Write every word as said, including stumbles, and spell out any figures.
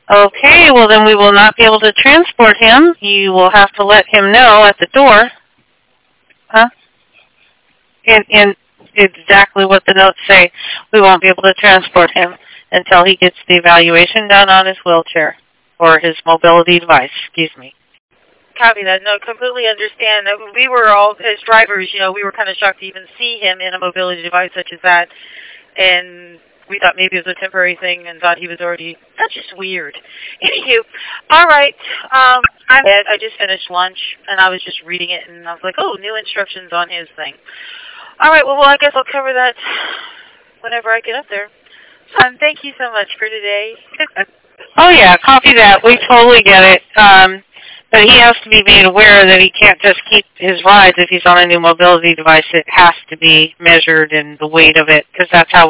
Okay, well then we will not be able to transport him. You will have to let him know at the door. Huh? And, and exactly what the notes say. We won't be able to transport him until he gets the evaluation done on his wheelchair. Or his mobility device, excuse me. Copy that. No, completely understand. We were all, as drivers, you know, we were kind of shocked to even see him in a mobility device such as that. And we thought maybe it was a temporary thing and thought he was already, that's just weird. Anywho, all right. Um, I'm, I just finished lunch and I was just reading it and I was like, oh, new instructions on his thing. All right, well, well I guess I'll cover that whenever I get up there. Um, thank you so much for today. Oh, yeah, copy that. We totally get it. Um, but he has to be made aware that he can't just keep his rides if he's on a new mobility device. It has to be measured and the weight of it, because that's how